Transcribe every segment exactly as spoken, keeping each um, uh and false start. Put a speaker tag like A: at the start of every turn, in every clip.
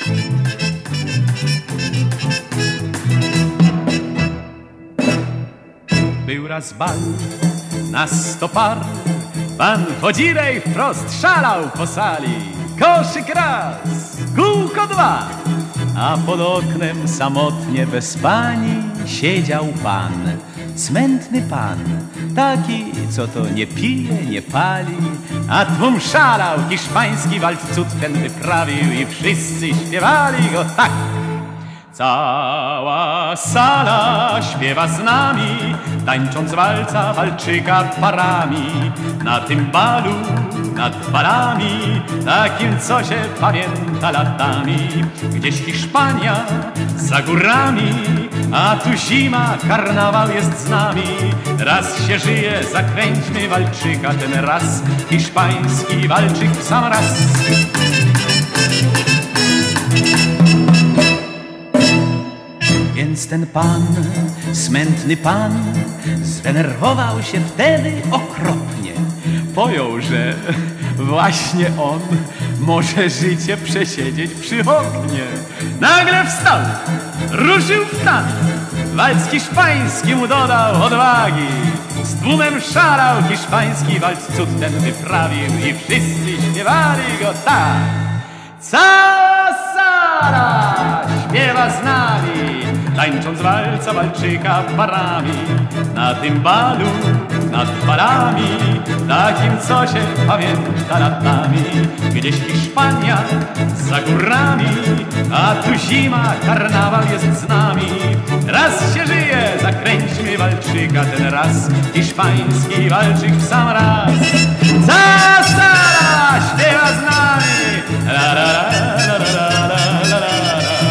A: Był raz bal na sto par, pan Wodzirej wprost szalał po sali. Koszyk raz, kółko dwa, a pod oknem samotnie bez pani siedział pan. Smętny pan, taki, co to nie pije, nie pali, a tłum szalał, hiszpański walc cud ten wyprawił i wszyscy śpiewali go tak. Cała sala śpiewa z nami, tańcząc walca walczyka parami. Na tym balu, nad balami, takim co się pamięta latami. Gdzieś Hiszpania za górami, a tu zima, karnawał jest z nami. Raz się żyje, zakręćmy walczyka ten raz, hiszpański walczyk w sam raz. Więc ten pan, smętny pan, zdenerwował się wtedy okropnie. Pojął, że właśnie on może życie przesiedzieć przy oknie. Nagle wstał, ruszył w tan, walc hiszpański mu dodał odwagi. Z tłumem szalał, hiszpański walc cud ten wyprawił i wszyscy śpiewali go tak. Cała sala śpiewa z nami, tańcząc walca walczyka parami. Na tym balu, nad balami, takim co się pamięta latami. Gdzieś Hiszpania za górami, a tu zima, karnawał jest z nami. Raz się żyje, zakręćmy walczyka ten raz, hiszpański walczyk w sam raz. Cała sala śpiewa z nami, la, la, la, la, la, la, la, la.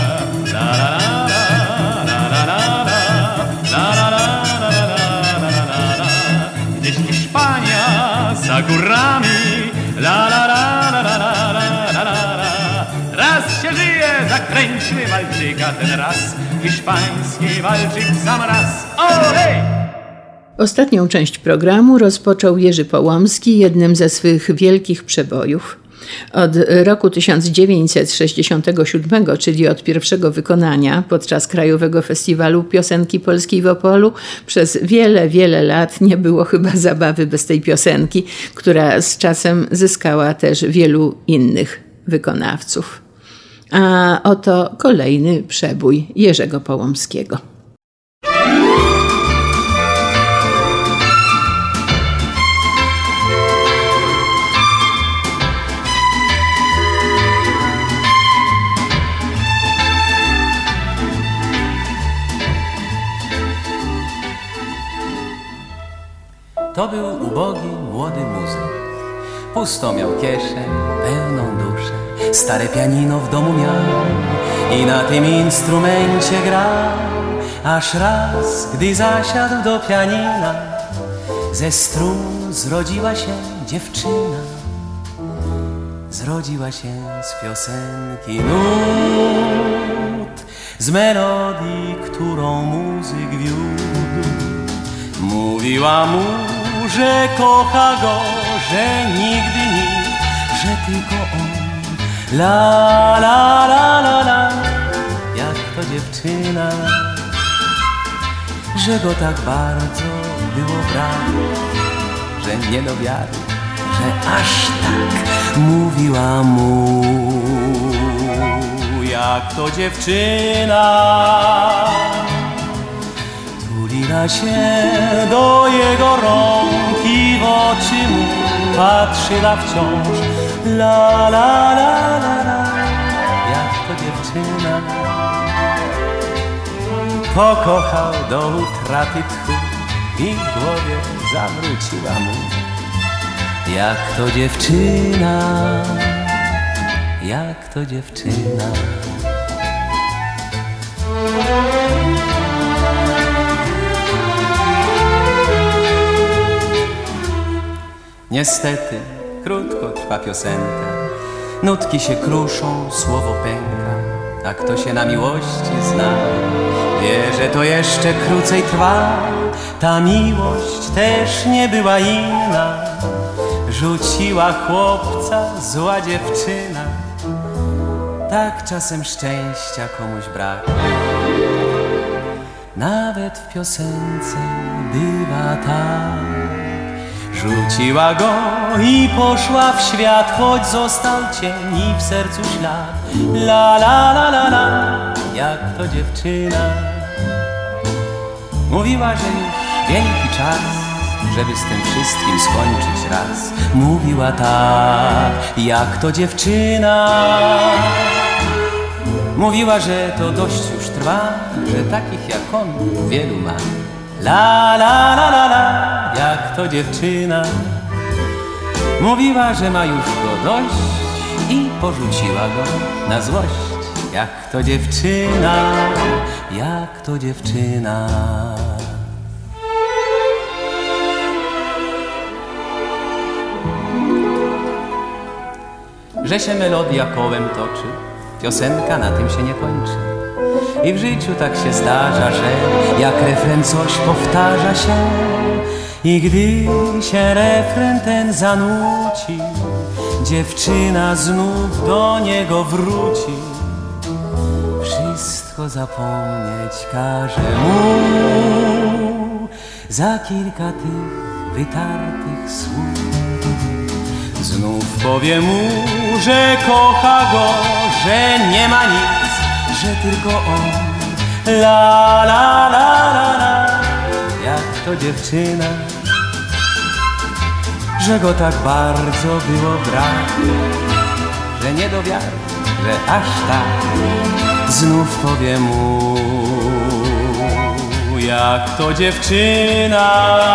A: Za górami, la la la la la la la la la. Raz się żyje, zakręćmy walczyka ten raz, hiszpański walczyk w sam raz. Olej!
B: Ostatnią część programu rozpoczął Jerzy Połomski jednym ze swych wielkich przebojów. Od roku tysiąc dziewięćset sześćdziesiątego siódmego, czyli od pierwszego wykonania podczas Krajowego Festiwalu Piosenki Polskiej w Opolu, przez wiele, wiele lat nie było chyba zabawy bez tej piosenki, która z czasem zyskała też wielu innych wykonawców. A oto kolejny przebój Jerzego Połomskiego.
C: To był ubogi, młody muzyk. Pusto miał kieszeń, pełną duszę. Stare pianino w domu miał i na tym instrumencie grał. Aż raz, gdy zasiadł do pianina, ze strun zrodziła się dziewczyna. Zrodziła się z piosenki nut, z melodii, którą muzyk wiódł. Mówiła mu, że kocha go, że nigdy nikt, że tylko on. La la la la la, jak to dziewczyna, że go tak bardzo było brać, że nie do wiary, że aż tak mówiła mu. Jak to dziewczyna tuliła się do jego rąk i w oczy mu patrzyła wciąż. La la la la la, jak to dziewczyna. Pokochał do utraty tchu i w głowie zawróciła mu. Jak to dziewczyna, jak to dziewczyna. Niestety krótko trwa piosenka, nutki się kruszą, słowo pęka, a kto się na miłości zna, wie, że to jeszcze krócej trwa. Ta miłość też nie była inna, rzuciła chłopca zła dziewczyna. Tak czasem szczęścia komuś brak. Nawet w piosence bywa tak. Rzuciła go i poszła w świat, choć został cień i w sercu ślad. La la la la la, jak to dziewczyna. Mówiła, że już wielki czas, żeby z tym wszystkim skończyć raz. Mówiła tak, jak to dziewczyna. Mówiła, że to dość już trwa, że takich jak on wielu ma. La la la la la, jak to dziewczyna. Mówiła, że ma już go dość i porzuciła go na złość. Jak to dziewczyna, jak to dziewczyna. Że się melodia kołem toczy, piosenka na tym się nie kończy. I w życiu tak się zdarza, że jak refren coś powtarza się. I gdy się refren ten zanuci, dziewczyna znów do niego wróci. Wszystko zapomnieć każe mu za kilka tych wytartych słów. Znów powie mu, że kocha go, że nie ma nic, że tylko on. La la la la la, jak to dziewczyna. Że go tak bardzo było brak, że nie do wiary, że aż tak. Znów powie mu, jak to dziewczyna.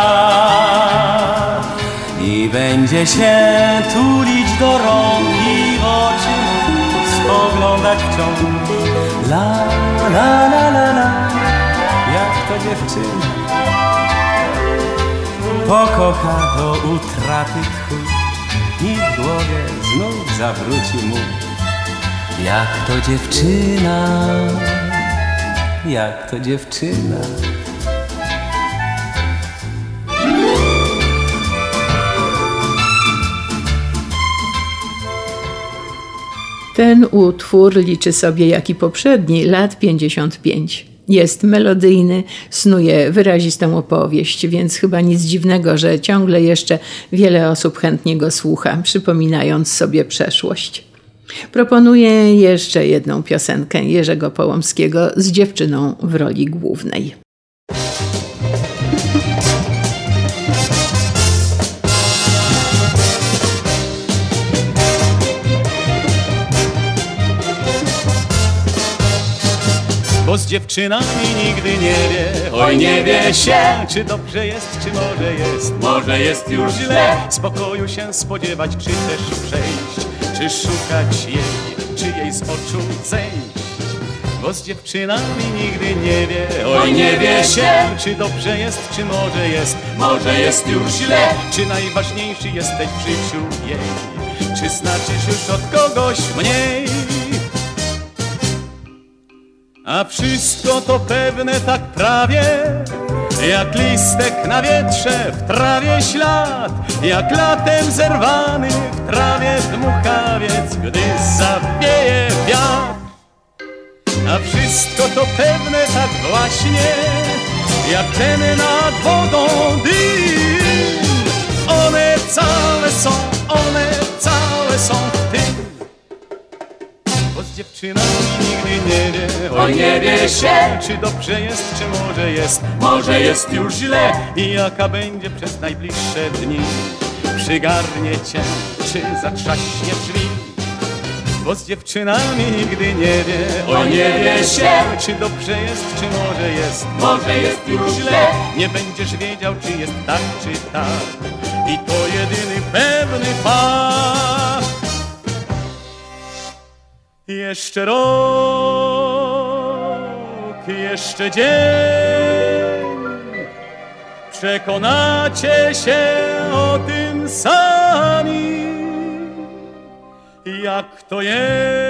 C: I będzie się tulić do rąk i w oczy mu spoglądać wciąż. La la la la la, jak to dziewczyna. Pokocha do utraty tchu i w głowie znów zawróci mu. Jak to dziewczyna, jak to dziewczyna.
B: Ten utwór liczy sobie, jak i poprzedni, lat pięćdziesiąt pięć. Jest melodyjny, snuje wyrazistą opowieść, więc chyba nic dziwnego, że ciągle jeszcze wiele osób chętnie go słucha, przypominając sobie przeszłość. Proponuję jeszcze jedną piosenkę Jerzego Połomskiego z dziewczyną w roli głównej.
A: Bo z dziewczynami nigdy nie wie, oj nie wie się, czy dobrze jest, czy może jest, może jest już źle. Spokoju się spodziewać, czy też przejść, czy szukać jej, czy jej z oczu zejść. Bo z dziewczynami nigdy nie wie, oj nie wie się, czy dobrze jest, czy może jest, może jest już źle. Czy najważniejszy jesteś w życiu jej, czy znaczysz już od kogoś mniej. A wszystko to pewne tak prawie, jak listek na wietrze, w trawie ślad, jak latem zerwany w trawie dmuchawiec, gdy zawieje wiatr. A wszystko to pewne tak właśnie, jak ten nad wodą dym. One całe są, one całe są w tym. Bo z dziewczynami nigdy nie wie, oj nie wie się, czy dobrze jest, czy może jest, może jest już źle. I jaka będzie przez najbliższe dni, przygarnie cię, czy zatrzaśnie drzwi. Bo z dziewczynami nigdy nie wie, oj nie wie się, czy dobrze jest, czy może jest, może jest już źle. Nie będziesz wiedział, czy jest tak, czy tak, i to jedyny pewny fakt. Jeszcze rok, jeszcze dzień, przekonacie się o tym sami, jak to jest,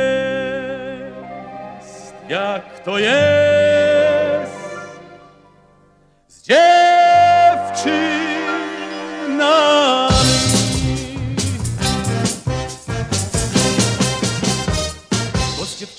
A: jak to jest z dziewczynami.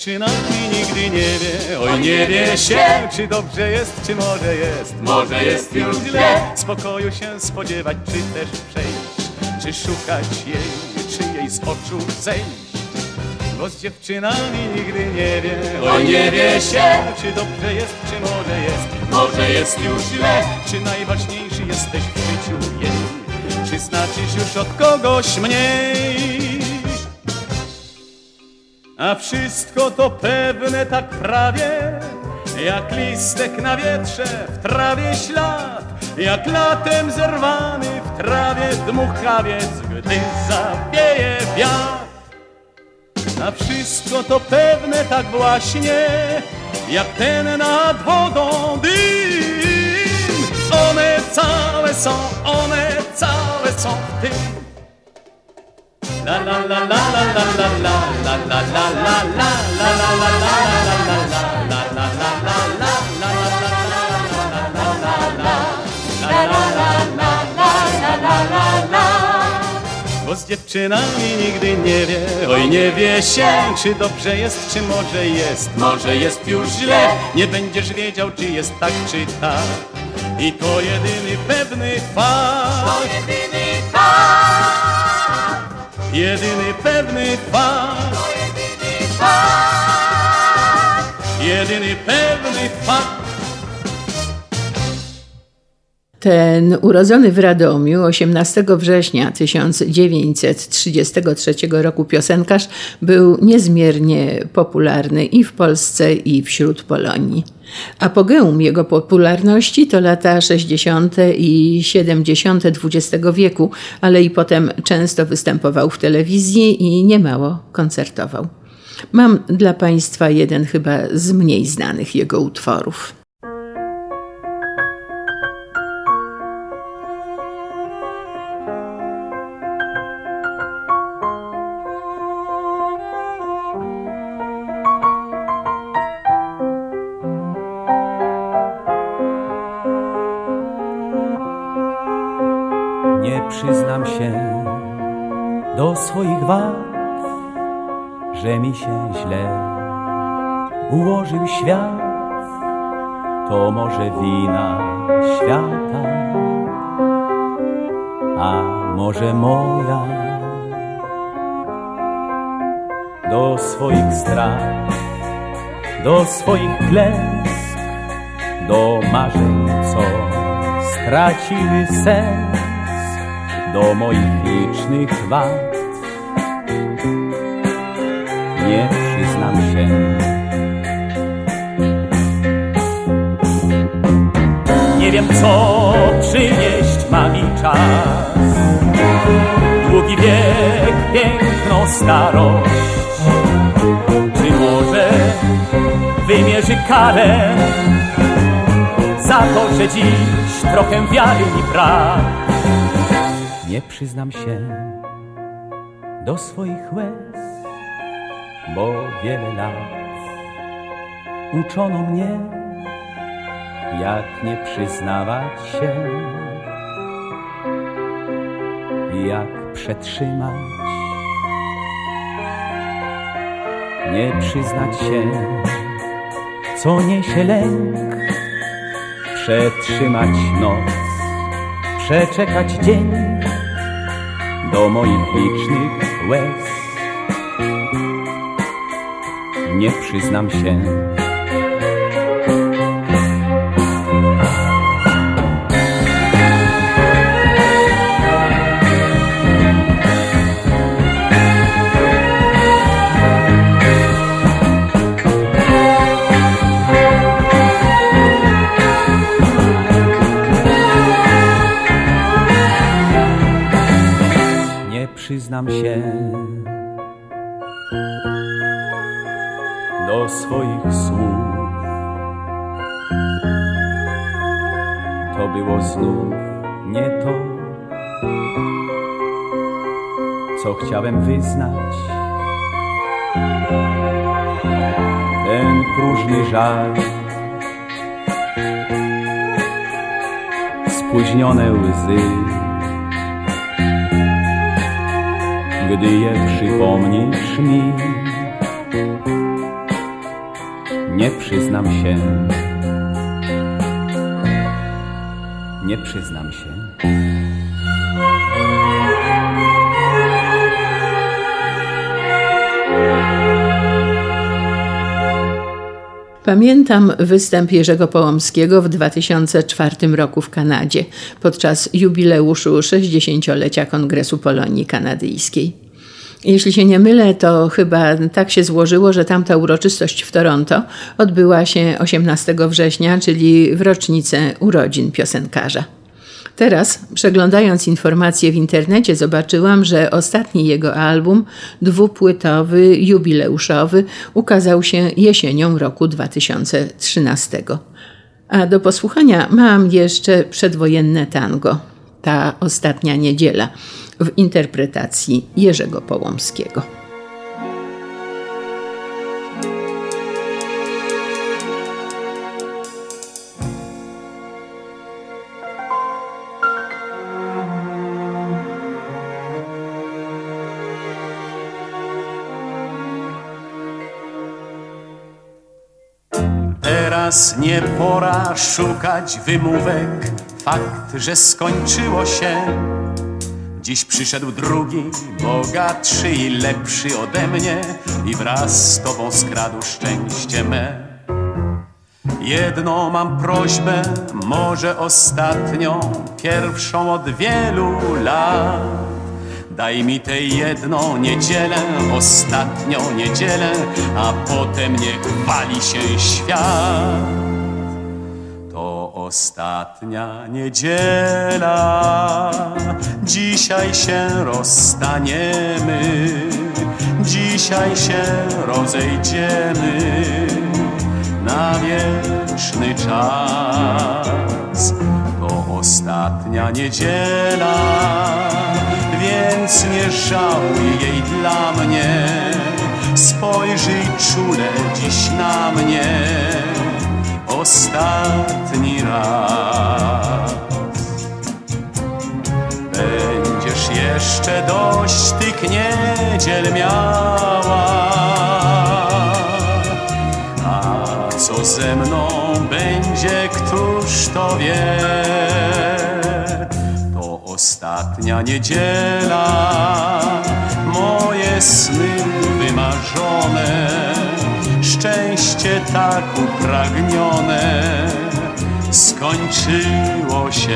A: dziewczynami nigdy nie wie, oj nie wie się, czy dobrze jest, czy może jest, może jest już źle. Spokoju się spodziewać, czy też przejść, czy szukać jej, czy jej z oczu zejść. Bo z dziewczynami nigdy nie wie, oj nie wie się, czy dobrze jest, czy może jest, może jest już źle. Czy najważniejszy jesteś w życiu jej, czy znaczysz już od kogoś mniej. A wszystko to pewne tak prawie, jak listek na wietrze, w trawie ślad, jak latem zerwany w trawie dmuchawiec, gdy zawieje wiatr. A wszystko to pewne tak właśnie, jak ten nad wodą dym. One całe są, one całe są w tym. La la la la la la la la la la la la la la la la la. Bo z dziewczynami nigdy nie wie, oj nie wie się, czy dobrze jest, czy może jest, może jest już źle. Nie będziesz wiedział, czy jest tak, czy tak. I to jedyny pewny fakt. To jedyny fakt. Jedyny pewny fakt. To jedyny fakt. Jedyny pewny fakt.
B: Ten urodzony w Radomiu osiemnastego września tysiąc dziewięćset trzydziestego trzeciego roku piosenkarz był niezmiernie popularny i w Polsce, i wśród Polonii. Apogeum jego popularności to lata sześćdziesiąte i siedemdziesiąte dwudziestego wieku, ale i potem często występował w telewizji i niemało koncertował. Mam dla Państwa jeden chyba z mniej znanych jego utworów.
C: Przyznam się do swoich wad, że mi się źle ułożył świat. To może wina świata, a może moja. Do swoich strat, do swoich klęsk, do marzeń, co straciły sens, do moich licznych wad. Nie przyznam się. Nie wiem, co przynieść ma mi czas. Długi wiek, piękną starość. Czy może wymierzy karę za to, że dziś trochę wiary mi brak? Nie przyznam się do swoich łez, bo wiele lat uczono mnie, jak nie przyznawać się, jak przetrzymać. Nie przyznać się, co niesie lęk, przetrzymać noc, przeczekać dzień. Do moich licznych łez nie przyznam się. Przyznam się do swoich słów. To było znów nie to, co chciałem wyznać. Ten próżny żal, spóźnione łzy, gdy je przypomnisz mi, Nie przyznam się. Nie przyznam się.
B: Pamiętam występ Jerzego Połomskiego w dwa tysiące czwartym roku w Kanadzie podczas jubileuszu sześćdziesięciolecia Kongresu Polonii Kanadyjskiej. Jeśli się nie mylę, to chyba tak się złożyło, że tamta uroczystość w Toronto odbyła się osiemnastego września, czyli w rocznicę urodzin piosenkarza. Teraz, przeglądając informacje w internecie, zobaczyłam, że ostatni jego album, dwupłytowy, jubileuszowy, ukazał się jesienią roku dwa tysiące trzynastego. A do posłuchania mam jeszcze przedwojenne tango, Ta ostatnia niedziela, w interpretacji Jerzego Połomskiego.
A: Teraz nie pora szukać wymówek, fakt, że skończyło się. Dziś przyszedł drugi, bogatszy i lepszy ode mnie i wraz z tobą skradł szczęście me. Jedną mam prośbę, może ostatnią, pierwszą od wielu lat. Daj mi tę jedną niedzielę, ostatnią niedzielę, a potem niech wali się świat. To ostatnia niedziela, dzisiaj się rozstaniemy, dzisiaj się rozejdziemy na wieczny czas. To ostatnia niedziela, więc nie żałuj jej dla mnie. Spojrzyj czule dziś na mnie ostatni raz. Będziesz jeszcze dość tych niedziel miała, a co ze mną będzie, któż to wie. Ostatnia niedziela, moje sny wymarzone, szczęście tak upragnione, skończyło się.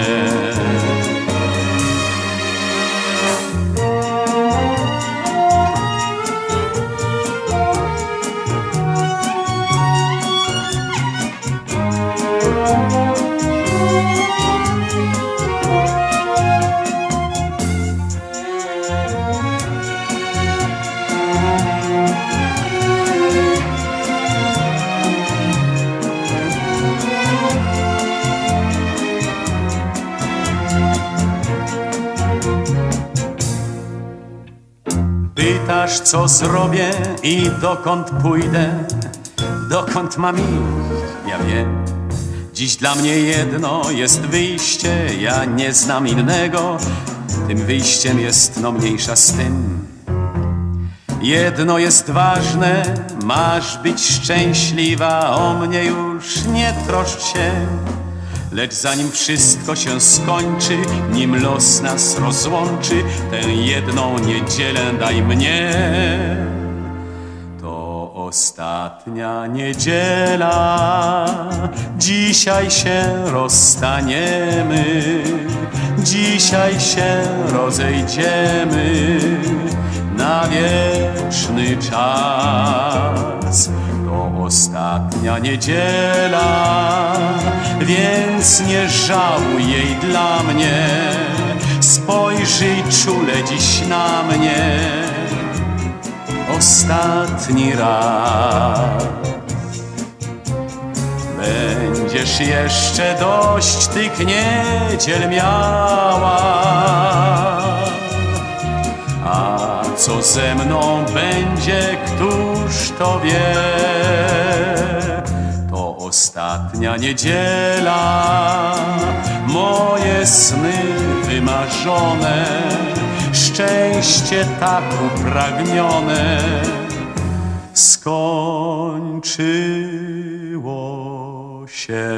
A: Pytasz, co zrobię i dokąd pójdę, dokąd mam iść, ja wiem. Dziś dla mnie jedno jest wyjście, ja nie znam innego. Tym wyjściem jest no mniejsza z tym. Jedno jest ważne, masz być szczęśliwa, o mnie już nie troszcz się. Lecz zanim wszystko się skończy, nim los nas rozłączy, tę jedną niedzielę daj mnie. To ostatnia niedziela, dzisiaj się rozstaniemy, dzisiaj się rozejdziemy na wieczny czas. To ostatnia niedziela, więc nie żałuj jej dla mnie. Spojrzyj czule dziś na mnie ostatni raz. Będziesz jeszcze dość tych niedziel miała, a co ze mną będzie, któż to wie. To ostatnia niedziela, moje sny wymarzone, szczęście tak upragnione, skończyło się.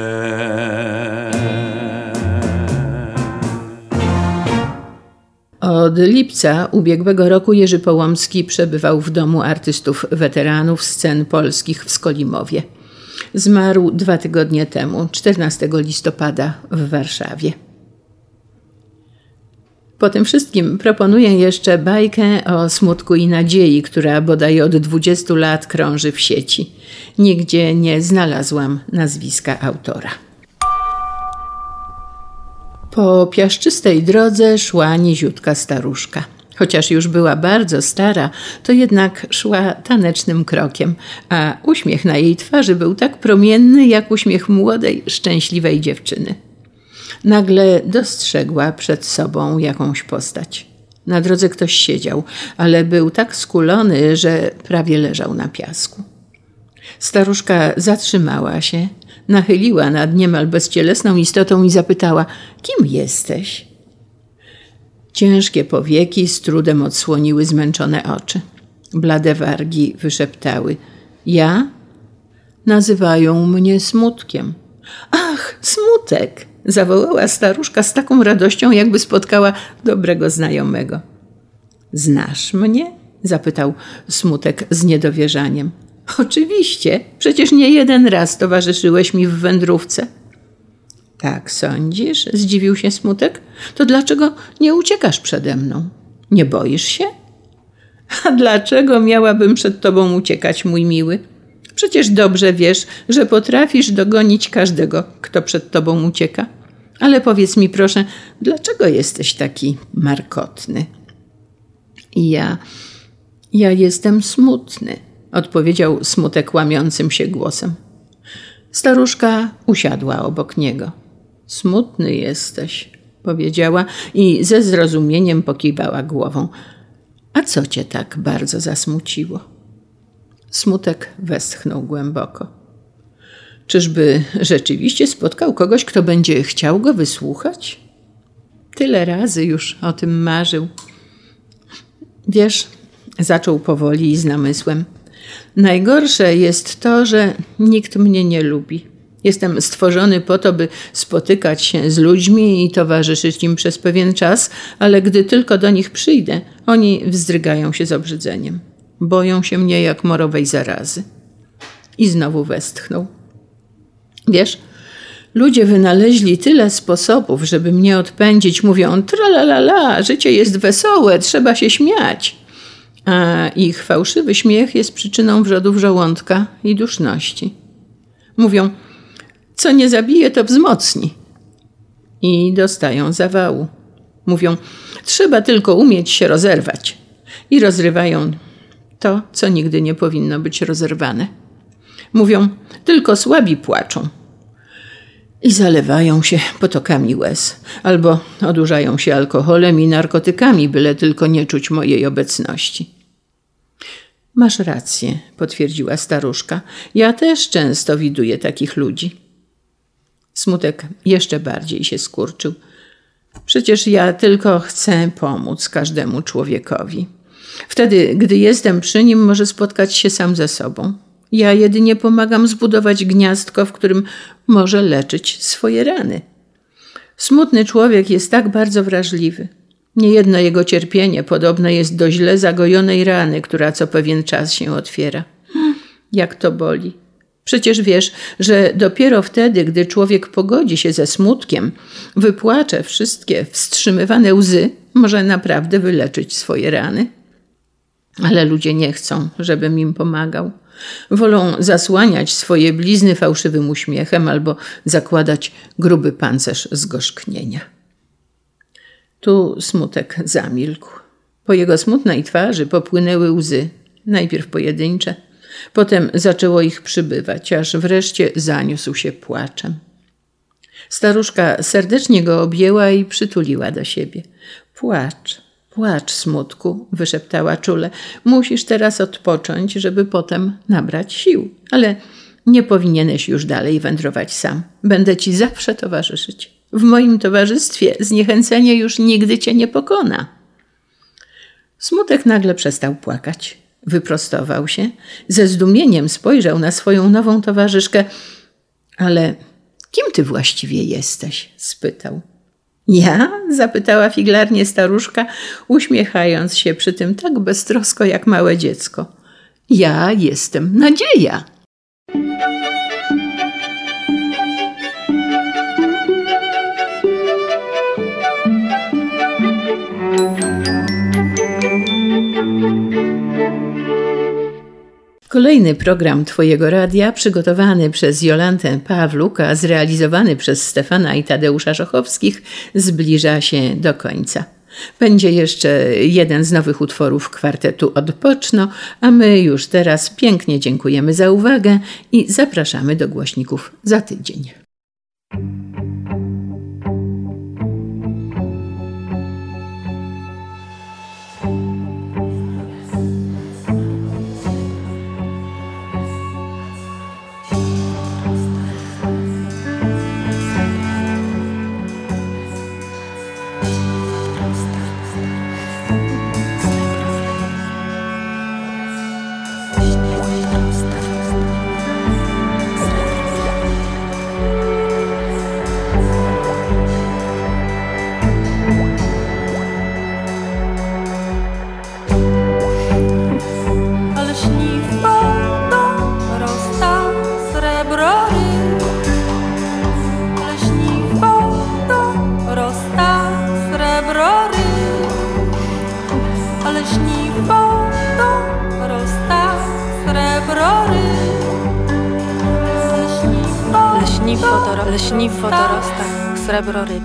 B: Od lipca ubiegłego roku Jerzy Połomski przebywał w Domu Artystów Weteranów Scen Polskich w Skolimowie. Zmarł dwa tygodnie temu, czternastego listopada w Warszawie. Po tym wszystkim proponuję jeszcze bajkę o smutku i nadziei, która bodaj od dwudziestu lat krąży w sieci. Nigdzie nie znalazłam nazwiska autora. Po piaszczystej drodze szła niziutka staruszka. Chociaż już była bardzo stara, to jednak szła tanecznym krokiem, a uśmiech na jej twarzy był tak promienny, jak uśmiech młodej, szczęśliwej dziewczyny. Nagle dostrzegła przed sobą jakąś postać. Na drodze ktoś siedział, ale był tak skulony, że prawie leżał na piasku. Staruszka zatrzymała się, nachyliła nad niemal bezcielesną istotą i zapytała: kim jesteś? Ciężkie powieki z trudem odsłoniły zmęczone oczy. Blade wargi wyszeptały: ja? Nazywają mnie Smutkiem. Ach, Smutek! Zawołała staruszka z taką radością, jakby spotkała dobrego znajomego. Znasz mnie? Zapytał Smutek z niedowierzaniem. Oczywiście, przecież nie jeden raz towarzyszyłeś mi w wędrówce. Tak sądzisz? Zdziwił się Smutek. To dlaczego nie uciekasz przede mną? Nie boisz się? A dlaczego miałabym przed tobą uciekać, mój miły? Przecież dobrze wiesz, że potrafisz dogonić każdego, kto przed tobą ucieka. Ale powiedz mi proszę, dlaczego jesteś taki markotny? Ja, ja jestem smutny, odpowiedział Smutek łamiącym się głosem. Staruszka usiadła obok niego. Smutny jesteś, powiedziała i ze zrozumieniem pokiwała głową. A co cię tak bardzo zasmuciło? Smutek westchnął głęboko. Czyżby rzeczywiście spotkał kogoś, kto będzie chciał go wysłuchać? Tyle razy już o tym marzył. Wiesz, zaczął powoli i z namysłem. Najgorsze jest to, że nikt mnie nie lubi. Jestem stworzony po to, by spotykać się z ludźmi i towarzyszyć im przez pewien czas, ale gdy tylko do nich przyjdę, oni wzdrygają się z obrzydzeniem. Boją się mnie jak morowej zarazy. I znowu westchnął. Wiesz, ludzie wynaleźli tyle sposobów, żeby mnie odpędzić. Mówią, tralalala, życie jest wesołe, trzeba się śmiać. A ich fałszywy śmiech jest przyczyną wrzodów żołądka i duszności. Mówią, co nie zabije, to wzmocni. I dostają zawału. Mówią, trzeba tylko umieć się rozerwać. I rozrywają to, co nigdy nie powinno być rozerwane. Mówią, tylko słabi płaczą. I zalewają się potokami łez. Albo odurzają się alkoholem i narkotykami, byle tylko nie czuć mojej obecności. Masz rację, potwierdziła staruszka. Ja też często widuję takich ludzi. Smutek jeszcze bardziej się skurczył. Przecież ja tylko chcę pomóc każdemu człowiekowi. Wtedy, gdy jestem przy nim, może spotkać się sam ze sobą. Ja jedynie pomagam zbudować gniazdko, w którym może leczyć swoje rany. Smutny człowiek jest tak bardzo wrażliwy. Niejedno jego cierpienie podobne jest do źle zagojonej rany, która co pewien czas się otwiera. Jak to boli. Przecież wiesz, że dopiero wtedy, gdy człowiek pogodzi się ze smutkiem, wypłacze wszystkie wstrzymywane łzy, może naprawdę wyleczyć swoje rany. Ale ludzie nie chcą, żebym im pomagał. Wolą zasłaniać swoje blizny fałszywym uśmiechem albo zakładać gruby pancerz zgorzknienia. Tu Smutek zamilkł. Po jego smutnej twarzy popłynęły łzy, najpierw pojedyncze, potem zaczęło ich przybywać, aż wreszcie zaniósł się płaczem. Staruszka serdecznie go objęła i przytuliła do siebie. Płacz, płacz, Smutku, wyszeptała czule. Musisz teraz odpocząć, żeby potem nabrać sił. Ale nie powinieneś już dalej wędrować sam. Będę ci zawsze towarzyszyć. W moim towarzystwie zniechęcenie już nigdy cię nie pokona. Smutek nagle przestał płakać. Wyprostował się, ze zdumieniem spojrzał na swoją nową towarzyszkę. Ale kim ty właściwie jesteś? Spytał. Ja? Zapytała figlarnie staruszka, uśmiechając się przy tym tak beztrosko jak małe dziecko. Ja jestem Nadzieja. Kolejny program Twojego Radia, przygotowany przez Jolantę Pawluk, a zrealizowany przez Stefana i Tadeusza Szochowskich, zbliża się do końca. Będzie jeszcze jeden z nowych utworów kwartetu Odpoczno, a my już teraz pięknie dziękujemy za uwagę i zapraszamy do głośników za tydzień.
D: Leśniwo dorasta srebro ryb.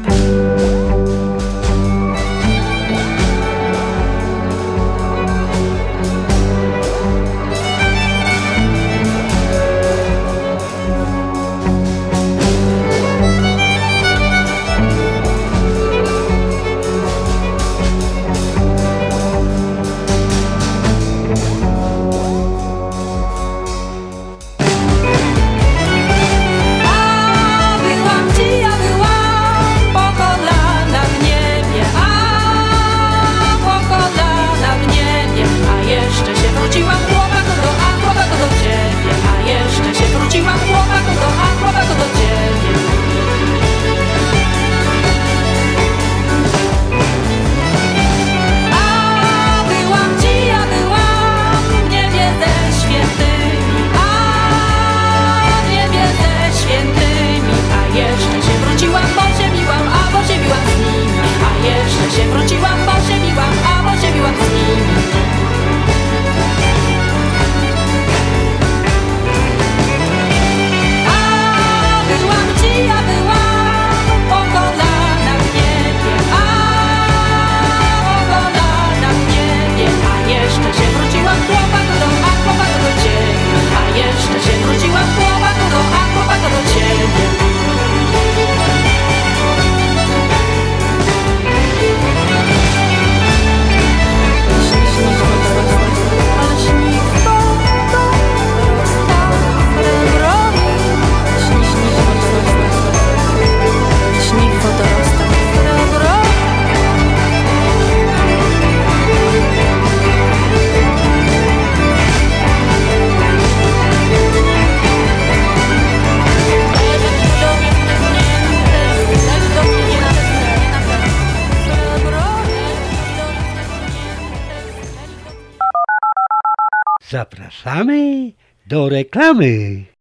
E: Zapraszamy do reklamy.